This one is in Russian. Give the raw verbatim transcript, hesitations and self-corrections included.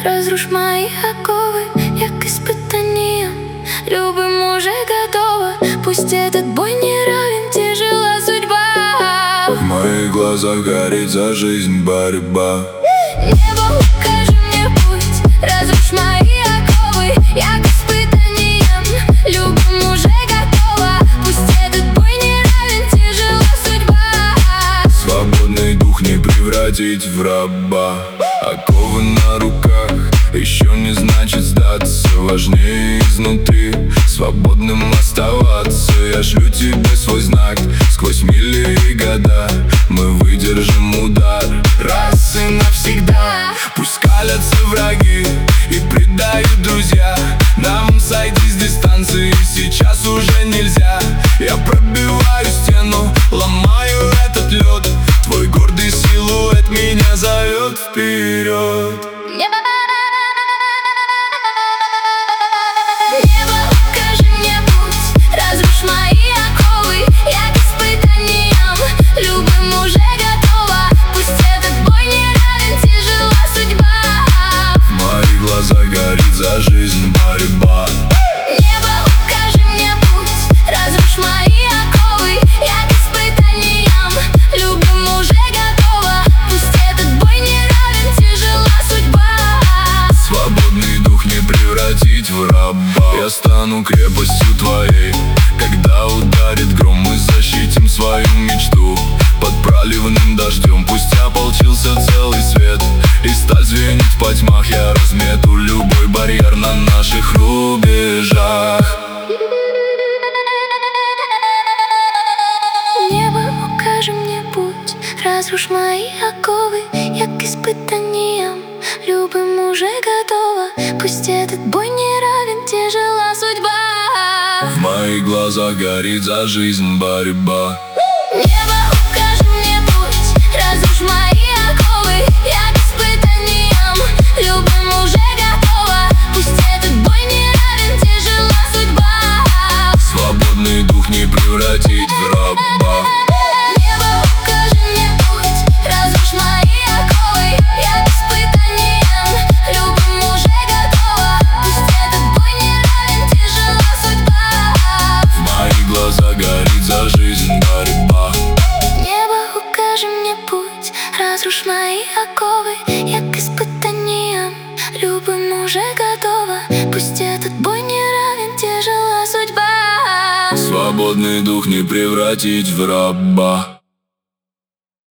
Разруш мои оковы, як испытанием. Любым уже готова, пусть этот бой не равен, тяжела судьба. В моих глазах горит за жизнь борьба. Небо, укажи мне путь, разруш мои оковы, як испытанием. Любым уже готова, пусть этот бой не равен, тяжела судьба. Свободный дух не превратить в раба. Оковы на руках еще не значит сдаться. Важнее изнутри свободным оставаться. Я шлю тебе свой знак сквозь мили и года. Мы выдержим удар раз и навсегда. Пусть скалятся враги и предают друзья. Нам сойти с дистанции сейчас уже нельзя. Я пробиваю стену, ломаю этот лед. Твой гордый силуэт меня зовет вперед. Небо, укажи мне путь, разруш мои оковы, як испытанием. Любым уже готова, пусть этот бой не равен, тяжела судьба. В моих глазах горит за жизнь борьба. Небо, укажи мне путь, разруш мои оковы, як испытанием. Любым уже готова, пусть этот бой не равен, тяжела судьба. Свободный дух не превратить в раба. Я стану крепостью твоей, когда ударит гром. Мы защитим свою мечту под проливным дождем. Пусть ополчился целый свет и сталь звенит в потьмах. Я размету любой барьер на наших рубежах. Небо, укажи мне путь, разруш мои оковы, як испытанием. Любым уже готова, пусть этот бой не равен, тяжела судьба. В моих глазах горит за жизнь борьба. Небо, укажи мне путь, разруш мои оковы, як испытанием. Любым уже готова, пусть этот бой не равен, тяжела судьба. Свободный дух не превратить в раба. Небо, укажи мне путь, разруш мои оковы, як испытанием. Любым уже готова, пусть этот бой не равен, тяжела судьба. В моих глазах горит за жизнь борьба. Небо, укажи мне путь, разруш мои оковы, як испытанием. Любым уже готова, пусть этот бой не равен, тяжела судьба. Свободный дух не превратить в раба.